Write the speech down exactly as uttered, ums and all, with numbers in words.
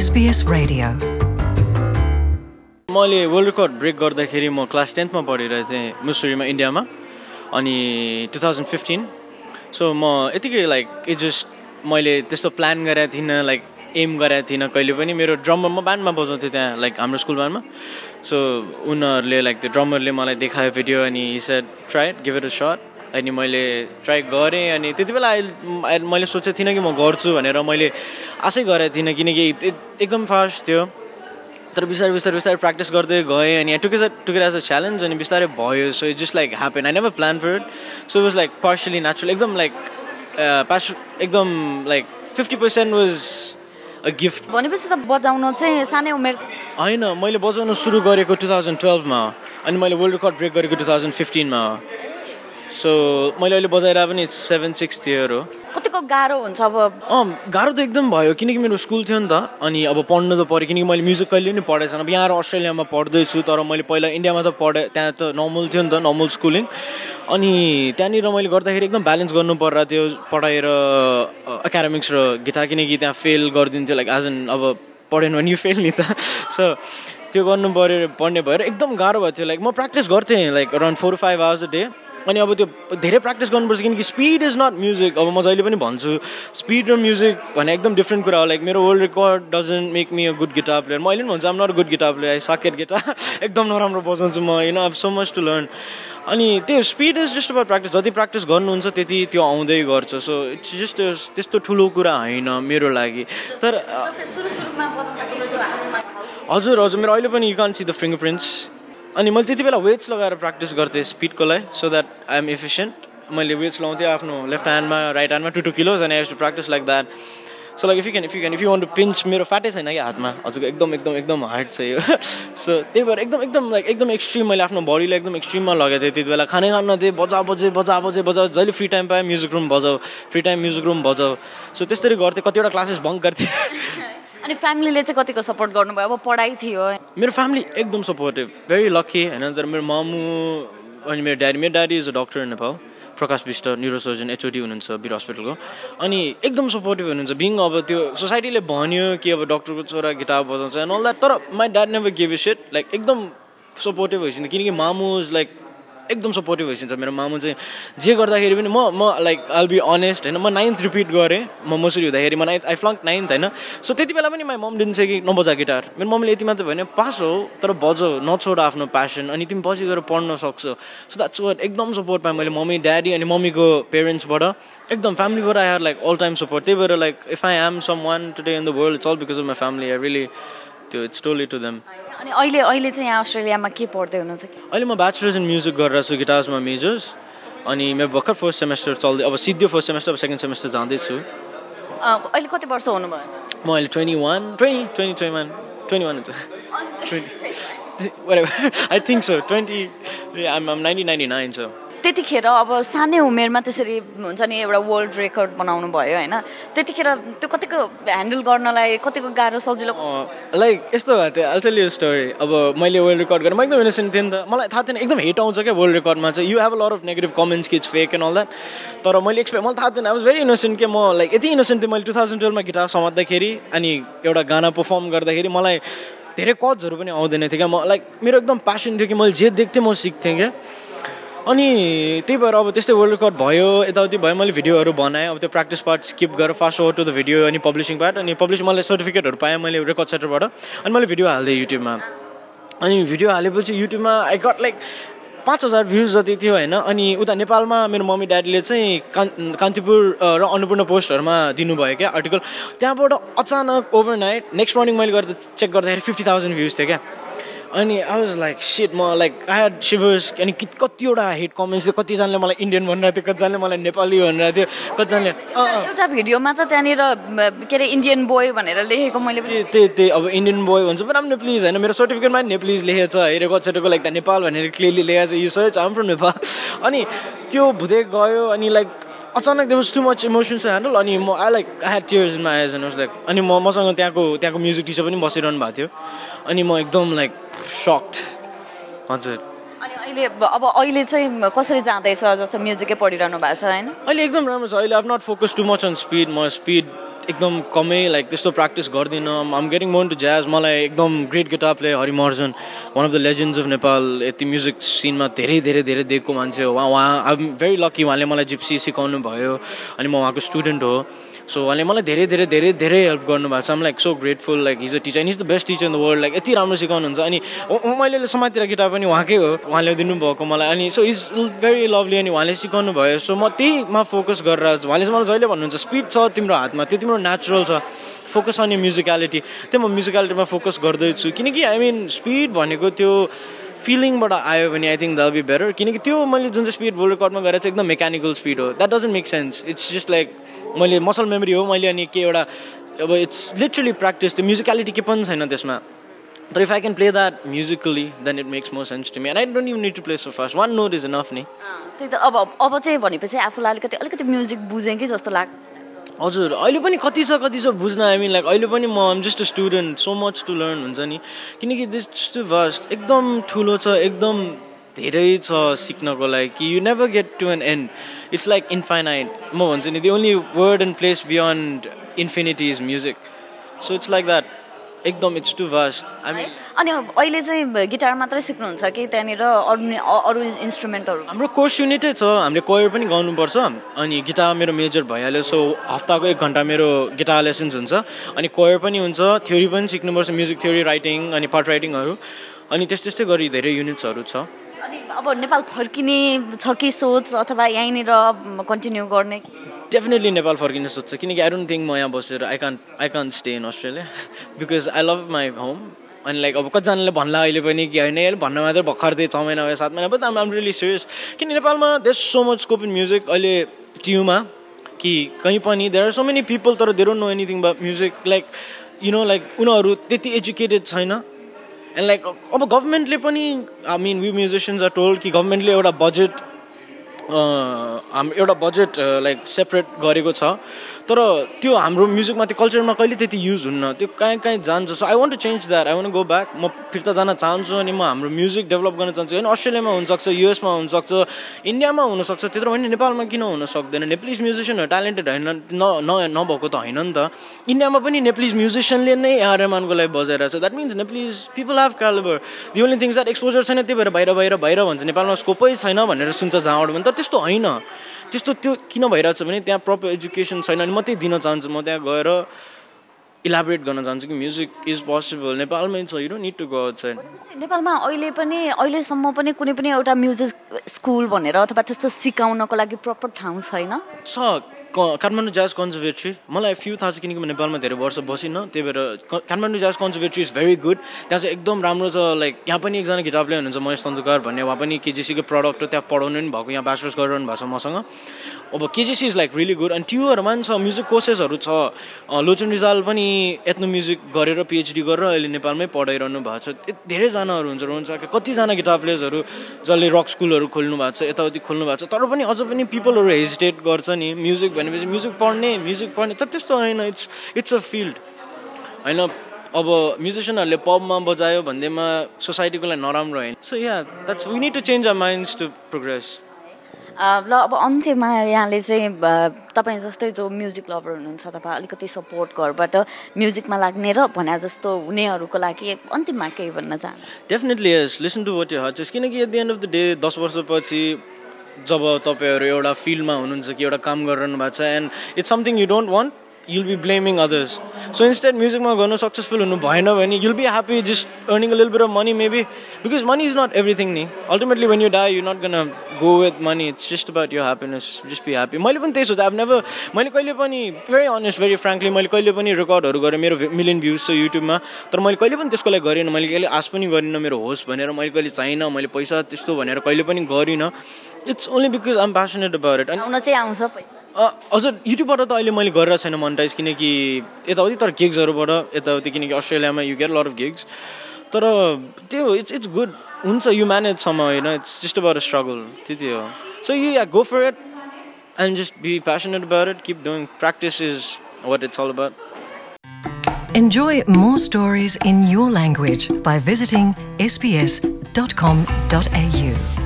S B S Radio. मैले world record break गर्दाखेरि म क्लास टेन्थ मा पढिरहेको थिएँ मुसुरीमा इन्डियामा अनि टु थाउजन्ड फिफ्टिन सो म यतिकै लाइक इट जस्ट मैले त्यस्तो प्लान गरेको थिइनँ लाइक एम गरेको थिइनँ कहिले पनि मेरो ड्रमर म ब्यान्डमा बजाउँथेँ त्यहाँ लाइक हाम्रो स्कुल ब्यान्डमा सो उनीहरूले लाइक त्यो ड्रमरले मलाई देखायो भिडियो अनि he said try it give it a shot अनि मैले ट्राई गरेँ अनि त्यति बेला मैले सोचेको थिइनँ कि म गर्छु भनेर मैले आशै गरेको थिइनँ किनकि एकदम फास्ट थियो तर बिस्तारै बिस्तारै बिस्तारै प्र्याक्टिस गर्दै गएँ अनि took is took it as a challenge अनि बिस्तारै भयो so it just like happen I never plan for it so it was like partially natural एकदम लाइक पास एकदम like fifty percent was a gift भनेपछि त बजाउन चाहिँ सानै उमेर होइन मैले बजाउन सुरु गरेको टु थाउजन्ड टुवेल्भमा अनि मैले वर्ल्ड रेकर्ड ब्रेक गरेको टु थाउजन्ड फिफ्टिनमा सो मैले अहिले बजाइरहेको पनि सेभेन सिक्स इयर हो कतिको गाह्रो हुन्छ अब अँ गाह्रो त एकदम भयो किनकि मेरो स्कुल थियो नि त अनि अब पढ्नु त पऱ्यो किनकि मैले म्युजिक कहिले पनि पढेको छैन अब यहाँ अस्ट्रेलियामा पढ्दैछु तर मैले पहिला इन्डियामा त पढेँ त्यहाँ त नर्मल थियो नि त नर्मल स्कुलिङ अनि त्यहाँनिर मैले गर्दाखेरि एकदम ब्यालेन्स गर्नु पर्ला थियो पढाइ र एकाडेमिक्स र गिटार किनकि त्यहाँ फेल गरिदिन्थ्यो लाइक एज एन अब पढेन भने फेल नि त सो त्यो गर्नु पऱ्यो पढ्ने भएर एकदम गाह्रो भएको थियो लाइक म प्र्याक्टिस गर्थेँ like around four five hours a day अनि अब त्यो धेरै प्र्याक्टिस गर्नुपर्छ किनकि स्पिड इज नट म्युजिक अब म जहिले पनि भन्छु स्पिड र म्युजिक भने एकदम डिफ्रेन्ट कुरा हो लाइक मेरो world record doesn't make me a good guitar player मैले पनि भन्छु um not a good guitar player I suck at guitar एकदम नराम्रो बजाउँछु म you know I have so much to learn अनि त्यो speed is just about practice जति प्र्याक्टिस गर्नुहुन्छ त्यति त्यो आउँदै गर्छ सो इट्स जस्ट त्यस्तो ठुलो कुरा होइन मेरो लागि तर हजुर हजुर मेरो अहिले पनि you can see the fingerprints अनि मैले त्यति बेला वेट्स लगाएर प्र्याक्टिस गर्थेँ स्पिडको लागि so that I am efficient मैले वेट्स लगाउँथेँ आफ्नो लेफ्ट ह्यान्डमा राइट ह्यान्डमा टु टु किलोज अनि I have to practice like that so like if you can if you can if you want to pinch मेरो फाटै छैन क्या हातमा हजुरको एकदम एकदम एकदम हार्ड छ यो सो त्यही भएर एकदम एकदम लाइक एकदम एक्सट्रिम मैले आफ्नो बडीलाई एकदम एक्सट्रिममा लगाएको थिएँ त्यति बेला खाने खान थिएँ बजा बजे बजा बजे बजाऊ जहिले फ्री टाइम पाएँ म्युजिक रुम बजाऊ फ्री टाइम म्युजिक रुम बजाऊ सो त्यस्तरी गर्थेँ कतिवटा क्लासेस बङ्क गर्थेँ अनि फ्यामिलीले चाहिँ कतिको सपोर्ट गर्नुभयो अब पढाइ थियो मेरो फ्यामिली एकदम सपोर्टिभ भेरी लकी होइन तर मेरो मामु अनि मेरो ड्याडी मेरो daddy is a doctor in Nepal Prakash Bisht neurosurgeon HOD हुनुहुन्छ वीर हस्पिटलको अनि एकदम सपोर्टिभ हुनुहुन्छ बिङ अब त्यो सोसाइटीले भन्यो कि अब डक्टरको छोरा गिटार बजाउँछ एन्ड अल द्याट तर my dad never give it shit like एकदम सपोर्टिभ भइसक्यो किनकि मामु इज लाइक एकदम सपोर्टिभ भइसक्छ मेरो मामु चाहिँ जे गर्दाखेरि पनि म म लाइक आइल बी अनेस्ट होइन म नाइन्थ रिपिट गरेँ म मसुरी हुँदाखेरि म नाइन्थ आई फ्लङ्क नाइन्थ होइन सो त्यति बेला पनि माई मम दिन्छ कि नबजा गिटार मेरो मम्मीले यति मात्रै भने पास हो तर बजाऊ नछोड आफ्नो प्यासन अनि तिमी पछि गएर पढ्न सक्छौ सो द्याट्स वाट एकदम सपोर्ट पाएँ मैले मम्मी ड्याडी अनि मम्मीको पेरेन्ट्सबाट एकदम फ्यामिलीबाट I have like all time support त्यही भएर like if I am someone today in the world it's all because of my family I really त्यो इट्स टोली टु देम अनि अहिले अहिले चाहिँ यहाँ अस्ट्रेलियामा के पढ्दै हुनुहुन्छ अहिले म ब्याचलर्स इन म्युजिक गरेर छु गिटार्समा मेजर्स अनि मेरो भर्खर फर्स्ट सेमेस्टर चल्दै अब सिद्धो फर्स्ट सेमेस्टर अब सेकेन्ड सेमेस्टर जाँदैछु अहिले कति वर्ष हुनुभयो म अहिले twenty one twenty twenty twenty one twenty one हुन्छ I think so twenty I'm nineteen ninety nine छ त्यतिखेर अब सानै उमेरमा त्यसरी हुन्छ नि एउटा वर्ल्ड रेकर्ड बनाउनु भयो होइन त्यतिखेर त्यो कतिको ह्यान्डल गर्नलाई कतिको गाह्रो सजिलो लाइक यस्तो भएको थियो आई टेल यु स्टोरी अब मैले वर्ल्ड रेकर्ड गरेँ म एकदम इनोसेन्ट थिएँ नि त मलाई थाहा थिएन एकदम हेट आउँछ क्या वर्ल्ड रेकर्डमा चाहिँ you have a lot of negative comments कि it's fake and all that तर मैले एक्सपेक्ट मलाई थाहा थिएन आई वाज भेरी इनोसेन्ट के म लाइक यति इनोसेन्ट थिएँ मैले टु थाउजन्ड टुवेल्भमा गिटार समात्दाखेरि अनि एउटा गाना पर्फर्म गर्दाखेरि मलाई धेरै कजहरू पनि आउँदैन थियो क्या म लाइक मेरो एकदम प्यासन थियो कि मैले जे देख्थेँ म सिक्थेँ क्या अनि त्यही भएर अब त्यस्तै वर्ल्ड रेकर्ड भयो यताउति भयो मैले भिडियोहरू बनाएँ अब त्यो प्र्याक्टिस पार्ट स्किप गरेर fast over to the video अनि पब्लिसिङ पार्ट अनि पब्लिस मैले सर्टिफिकेटहरू पाएँ मैले रेकर्ड सेन्टरबाट अनि मैले भिडियो हालिदिएँ युट्युबमा अनि भिडियो हालेपछि युट्युबमा आई गट लाइक पाँच हजार भ्युज जति थियो होइन अनि उता नेपालमा मेरो मम्मी ड्याडीले चाहिँ कान् कान्तिपुर र अन्नपूर्ण पोस्टहरूमा दिनुभयो क्या आर्टिकल त्यहाँबाट अचानक ओभरनाइट नेक्स्ट मर्निङ मैले गर्दा चेक गर्दाखेरि फिफ्टी थाउजन्ड भ्युज थियो क्या अनि आई वाज लाइक सिट म लाइक आई ह्याड शिभर्स अनि कतिवटा हेट कमेन्ट्स थियो कतिजनाले मलाई इन्डियन भनिरहेको थियो कतिजनाले मलाई नेपाली भनिरहेको थियो कतिजनाले एउटा भिडियोमा त त्यहाँनिर के अरे इन्डियन बोय भनेर लेखेको मैले त्यही त्यही अब इन्डियन बोय भन्छ पनि राम्रो प्लिज होइन मेरो सर्टिफिकेटमा नेप्लिज लेखेको छ हेरेको कतिको लाइक त नेपाल भनेर क्लियरली लेखेको छ you search um from Nepal अनि त्यो हुँदै गयो अनि लाइक अचानक there was too much emotions to handle अनि म I like I had tears in my eyes and was like अनि म मसँग त्यहाँको त्यहाँको म्युजिक टिचर पनि बसिरहनु भएको थियो अनि म एकदम लाइक सक्ड हजुर अनि अहिले अब अहिले चाहिँ कसरी जाँदैछ जस्तो म्युजिकै पढिरहनु भएको छ होइन अहिले एकदम राम्रो छ अहिले I have not focus too much on speed म स्पिड एकदम कमै लाइक त्यस्तो प्र्याक्टिस गर्दिनँ आम गेटिङ मोर टु ज्याज मलाई एकदम great guitar player हरिमर्जन one of the legends of Nepal यति म्युजिक सिनमा धेरै धेरै धेरै दिएको मान्छे हो उहाँ उहाँ आइ एम भेरी लकी उहाँले मलाई जिप्सी सिकाउनु भयो अनि म उहाँको स्टुडेन्ट हो सो उहाँले मलाई धेरै धेरै धेरै धेरै हेल्प गर्नुभएको छ um like so grateful like he's a teacher and he's the best teacher in the world like यति राम्रो सिकाउनुहुन्छ अनि मैले समाजतिर गिटार पनि उहाँकै हो उहाँले दिनुभएको मलाई अनि सो इज भेरी लभली अनि उहाँले सिकाउनु भयो सो म त्यहीमा फोकस गरेर उहाँले चाहिँ मलाई जहिले भन्नुहुन्छ स्पिड छ तिम्रो हातमा त्यो तिम्रो नेचुरल छ फोकस अन यो म्युजिकलिटी त्यो म म्युजिकलिटीमा फोकस गर्दैछु किनकि आई मिन स्पिड भनेको त्यो फिलिङबाट आयो भने I think that be better किनकि त्यो मैले जुन चाहिँ स्पिड वर्ल्ड रेकर्डमा गरेर चाहिँ एकदम मेकानिकल स्पिड हो that doesn't make sense it's just like मैले मसल मेमोरी हो मैले अनि के एउटा अब इट्स लिटरली प्र्याक्टिस त्यो म्युजिकलिटी के पनि छैन त्यसमा तर if I can play that musically then it makes more sense to me and I don't even need to play so fast one note is enough नि त्यही त अब अब चाहिँ भनेपछि आफूलाई अलिकति अलिकति म्युजिक बुझेँ कि जस्तो लाग्छ हजुर अहिले पनि कति छ कति छ बुझ्न आई मिन लाइक अहिले पनि म um just a student so much to learn हुन्छ नि किनकि दिस टु भस्ट एकदम ठुलो छ एकदम धेरै छ सिक्नको लागि कि you never get to an end it's like infinite म भन्छु नि the only word and place beyond infinity is music so it's like that एकदम it's too vast I mean अनि अहिले चाहिँ गिटार मात्रै सिक्नुहुन्छ कि त्यहाँनिर अरू अरू इन्स्ट्रुमेन्टहरू हाम्रो कोर्स युनिटै छ हामीले कोयर पनि गाउनुपर्छ अनि गिटार मेरो मेजर भइहाल्यो सो हप्ताको एक घन्टा मेरो गिटार लेसन्स हुन्छ अनि कोयर पनि हुन्छ थ्योरी पनि सिक्नुपर्छ म्युजिक थ्योरी राइटिङ अनि पार्ट राइटिङहरू अनि त्यस्तै त्यस्तै गरी धेरै युनिट्सहरू छ अनि अब नेपाल फर्किने छ कि सोच अथवा यहीँनिर कन्टिन्यू गर्ने डेफिनेटली नेपाल फर्किने सोध्छ किनकि आई डोन्ट थिङ्क म यहाँ बसेर I can't I can't stay in Australia because I love my home अनि लाइक अब कतिजनाले भन्ला अहिले पनि कि होइन अहिले भन्न मात्रै भर्खर त्यही छ महिना भयो सात महिना but um um really serious किन नेपालमा there so much scope in music अहिले टियुमा कि कहीँ पनि there are so many people तर they don't know anything about music like you know like उनीहरू त्यति एजुकेटेड छैन एन्ड लाइक अब गभर्मेन्टले पनि I mean we musicians are told कि गभर्मेन्टले एउटा बजेट हाम एउटा बजेट लाइक सेपरेट गरेको छ तर त्यो हाम्रो म्युजिकमा त्यो कल्चरमा कहिले त्यति युज हुन्न त्यो कहीँ कहीँ जान्छ so I want to change that I want go back म फिर्ता जान चाहन्छु अनि म हाम्रो म्युजिक डेभलप गर्न चाहन्छु होइन अस्ट्रेलियामा हुनसक्छ युएसमा हुनसक्छ इन्डियामा हुनसक्छ त्यत्रो भने नेपालमा किन हुन सक्दैन नेप्लिज म्युजिसियनहरू ट्यालेन्टेड होइन न नभएको त होइन नि त इन्डियामा पनि नेप्लिज म्युजिसियनले नै आरएमानको लागि बजाइरहेको छ that means Nepalese people have calibre the only things that exposure छैन त्यही भएर बाहिर बाहिर बाहिर भन्छ नेपालमा स्कोपै छैन भनेर सुन्छ जहाँबाट भने तर त्यस्तो होइन त्यस्तो त्यो किन भइरहेको छ भने त्यहाँ प्रपर एजुकेसन छैन अनि म त्यही दिन चाहन्छु म त्यहाँ गएर इलाबोरेट गर्न चाहन्छु कि म्युजिक इज पोसिबल नेपालमै छ you don't need to go outside नेपालमा अहिले पनि अहिलेसम्म पनि कुनै पनि एउटा म्युजिक स्कुल भनेर अथवा त्यस्तो सिकाउनको लागि प्रपर ठाउँ छैन छ काठमाडौँ ज्याज कन्जर्भेटरी मलाई फ्यु थाहा छ किनकि म नेपालमा धेरै वर्ष बसिनँ त्यही भएर Kathmandu jazz conservatory is very good त्यहाँ चाहिँ एकदम राम्रो छ लाइक यहाँ पनि एकजना गिटार प्लेयर हुनुहुन्छ महेश तन्जुकार भन्ने उहाँ पनि केजिसीको प्रडक्ट हो त्यहाँ पढाउनु पनि भएको यहाँ ब्याचलर्स गरिरहनु भएको छ मसँग अब KJC is like really good अनि ट्युहरूमा पनि छ म्युजिक कोर्सेसहरू छ लोचन रिजाल पनि एथ्नो म्युजिक गरेर पिएचडी गरेर अहिले नेपालमै पढाइरहनु भएको छ धेरैजनाहरू हुन्छ हुन्छ कतिजना गिटार प्लेयर्सहरू जसले रक स्कुलहरू खोल्नु भएको छ यताउति खोल्नु भएको छ तर पनि अझ पनि पिपलहरू हेजिटेट गर्छ नि म्युजिक भनेपछि म्युजिक पढ्ने म्युजिक पढ्ने तर त्यस्तो होइन इट्स इट्स अ फिल्ड होइन अब म्युजिसियनहरूले पबमा बजायो भन्दैमा सोसाइटीको लागि नराम्रो होइन so yeah that's we need to change our minds to progress ल अब अन्त्यमा यहाँले चाहिँ तपाईँ जस्तै जो म्युजिक लभर हुनुहुन्छ तपाईँ अलिकति सपोर्ट घरबाट म्युजिकमा लाग्ने र भने जस्तो हुनेहरूको लागि अन्तिममा केही भन्न चाहन्छु definitely yes listen to what you heart is किनकि at the end of the day दस वर्षपछि जब तपाईँहरू एउटा फिल्डमा हुनुहुन्छ कि एउटा काम गरिरहनु भएको छ and it's something you don't want you'll be blaming others. So instead, music ma garnu successful hunu bhayena bhane you'll be happy just earning a little bit of money maybe because money is not everything ni. Ultimately, when you die, you're not gonna go with money. It's just about your happiness. Just be happy. मैले पनि त्यही सोचे I've never मैले कहिले पनि very honest, very frankly मैले कहिले पनि रेकर्डहरू गरेँ मेरो मिलियन भ्युज छ युट्युबमा तर मैले कहिले पनि त्यसको लागि गरिनँ मैले कहिले आश पनि गरिनँ मेरो होस् भनेर मैले कहिले चाहिनँ मैले पैसा त्यस्तो भनेर कहिले पनि गरिनँ. It's only because I'm passionate about it. आउन चाहिँ आउँछ पैसा अझ युट्युबबाट त अहिले मैले गरेर छैन मोनिटाइज किनकि यताउति तर गिग्सहरूबाट यताउति किनकि अस्ट्रेलियामा you get lot of gigs तर त्यो इट्स इट्स गुड हुन्छ यु म्यानेजसम्म होइन it's just about a struggle त्यति हो. So you yeah go for it and just be passionate about it keep doing practice is what it's all about. Enjoy more stories in your language by visiting s b s dot com dot a u.